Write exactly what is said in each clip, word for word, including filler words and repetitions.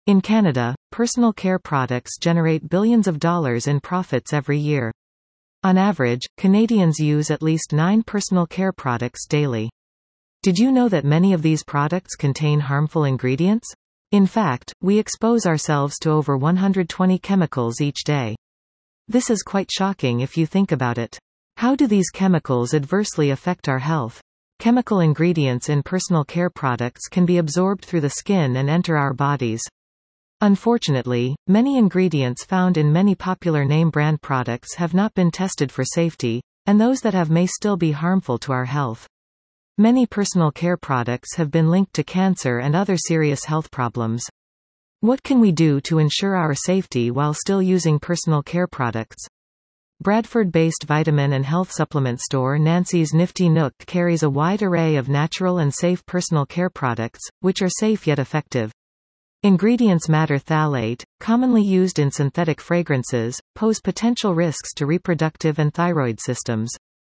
In Canada, personal care products generate billions of dollars in profits every year. On average, Canadians use at least nine personal care products daily. Did you know that many of these products contain harmful ingredients? In fact, we expose ourselves to over one hundred twenty chemicals each day. This is quite shocking if you think about it. How do these chemicals adversely affect our health? Chemical ingredients in personal care products can be absorbed through the skin and enter our bodies. Unfortunately, many ingredients found in many popular name brand products have not been tested for safety, and those that have may still be harmful to our health. Many personal care products have been linked to cancer and other serious health problems. What can we do to ensure our safety while still using personal care products? Bradford-based vitamin and health supplement store Nancy's Nifty Nook carries a wide array of natural and safe personal care products, which are safe yet effective. Ingredients matter phthalate, commonly used in synthetic fragrances, pose potential risks to reproductive and thyroid systems.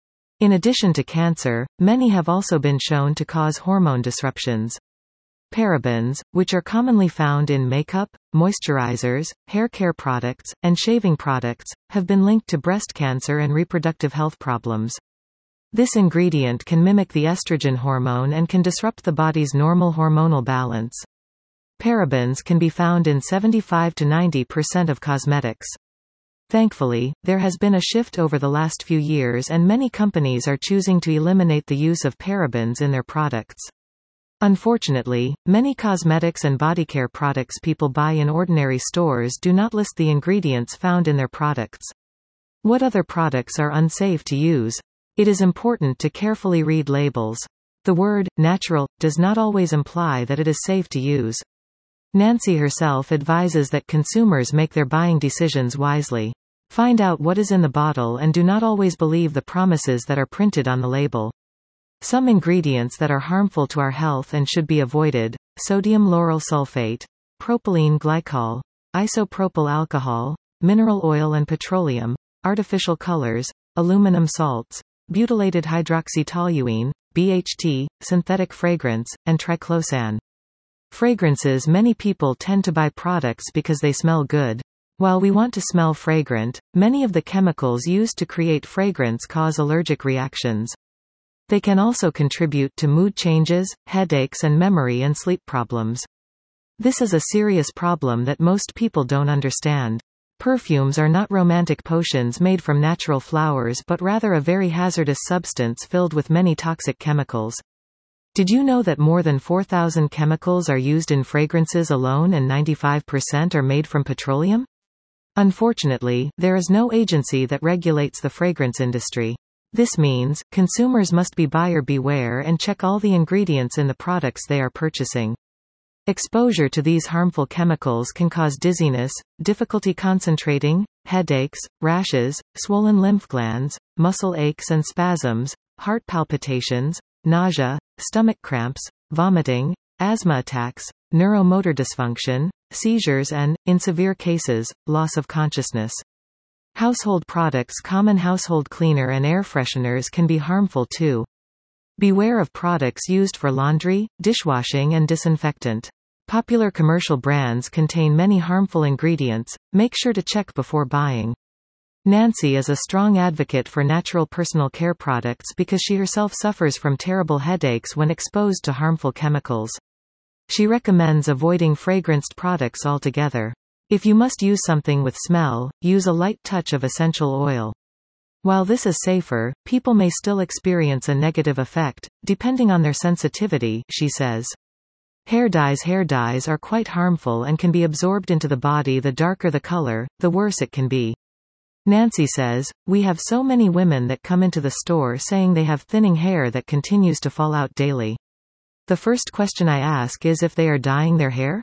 In addition to cancer, many have also been shown to cause hormone disruptions. Parabens, which are commonly found in makeup, moisturizers, hair care products, and shaving products, have been linked to breast cancer and reproductive health problems. This ingredient can mimic the estrogen hormone and can disrupt the body's normal hormonal balance. Parabens can be found in seventy-five to ninety percent of cosmetics. Thankfully, there has been a shift over the last few years and many companies are choosing to eliminate the use of parabens in their products. Unfortunately, many cosmetics and body care products people buy in ordinary stores do not list the ingredients found in their products. What other products are unsafe to use? It is important to carefully read labels. The word natural does not always imply that it is safe to use. Nancy herself advises that consumers make their buying decisions wisely. Find out what is in the bottle and do not always believe the promises that are printed on the label. Some ingredients that are harmful to our health and should be avoided: sodium lauryl sulfate, propylene glycol, isopropyl alcohol, mineral oil and petroleum, artificial colors, aluminum salts, butylated hydroxytoluene, B H T, synthetic fragrance, and triclosan. Fragrances. Many people tend to buy products because they smell good. While we want to smell fragrant, many of the chemicals used to create fragrance cause allergic reactions. They can also contribute to mood changes, headaches and memory and sleep problems. This is a serious problem that most people don't understand. Perfumes are not romantic potions made from natural flowers but rather a very hazardous substance filled with many toxic chemicals. Did you know that more than four thousand chemicals are used in fragrances alone and ninety-five percent are made from petroleum? Unfortunately, there is no agency that regulates the fragrance industry. This means, consumers must be buyer beware and check all the ingredients in the products they are purchasing. Exposure to these harmful chemicals can cause dizziness, difficulty concentrating, headaches, rashes, swollen lymph glands, muscle aches and spasms, heart palpitations, nausea, stomach cramps, vomiting, asthma attacks, neuromotor dysfunction, seizures and, in severe cases, loss of consciousness. Household products. Common household cleaner and air fresheners can be harmful too. Beware of products used for laundry, dishwashing and disinfectant. Popular commercial brands contain many harmful ingredients. Make sure to check before buying. Nancy is a strong advocate for natural personal care products because she herself suffers from terrible headaches when exposed to harmful chemicals. She recommends avoiding fragranced products altogether. If you must use something with smell, use a light touch of essential oil. While this is safer, people may still experience a negative effect, depending on their sensitivity, she says. Hair dyes. Hair dyes are quite harmful and can be absorbed into the body. The darker the color, the worse it can be. Nancy says, "We have so many women that come into the store saying they have thinning hair that continues to fall out daily. The first question I ask is if they are dyeing their hair?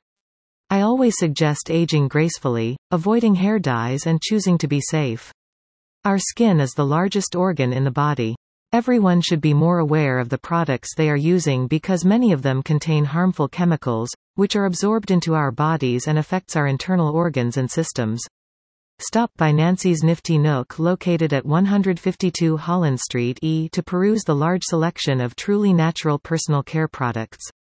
I always suggest aging gracefully, avoiding hair dyes and choosing to be safe. Our skin is the largest organ in the body. Everyone should be more aware of the products they are using because many of them contain harmful chemicals, which are absorbed into our bodies and affects our internal organs and systems." Stop by Nancy's Nifty Nook located at one fifty-two Holland Street E to peruse the large selection of truly natural personal care products.